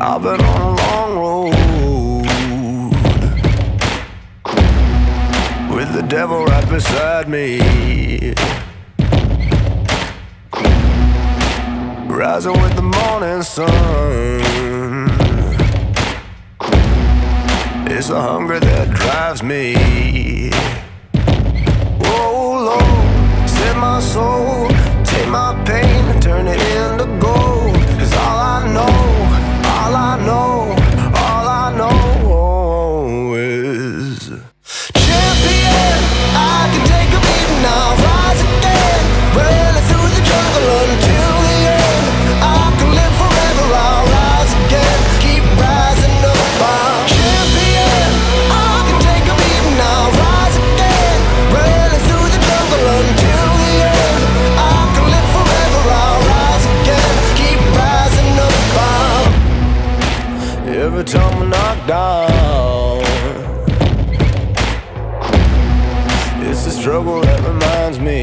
I've been on a long road with the devil right beside me, rising with the morning sun. It's the hunger that drives me. Oh Lord, set my soul, take my pain and turn it into gold. 'Cause all I know, all I know, all I know is champion. I can take a beating, I'll rise again, running through the jungle until the end. I can live forever, I'll rise again, keep rising up. I'm champion. I can take a beating, I'll rise again, running through the jungle until the end. I can live forever, I'll rise again, keep rising up. Every time I knock down, it's the struggle that reminds me.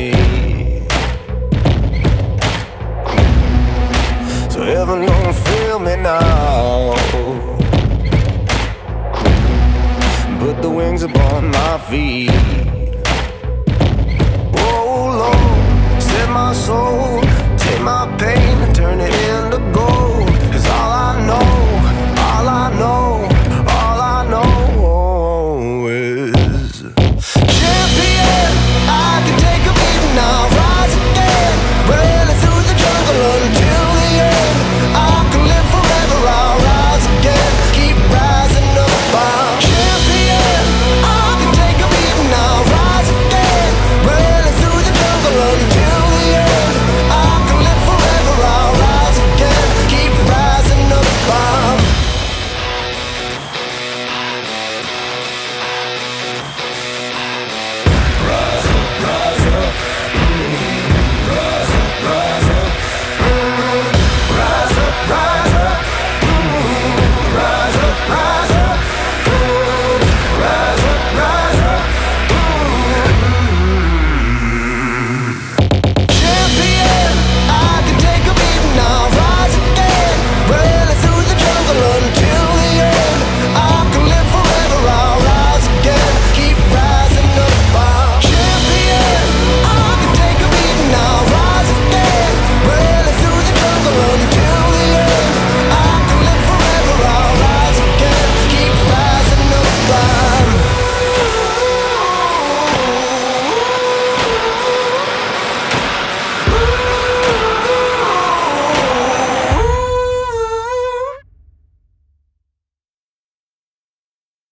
So heaven don't feel me now, put the wings upon my feet.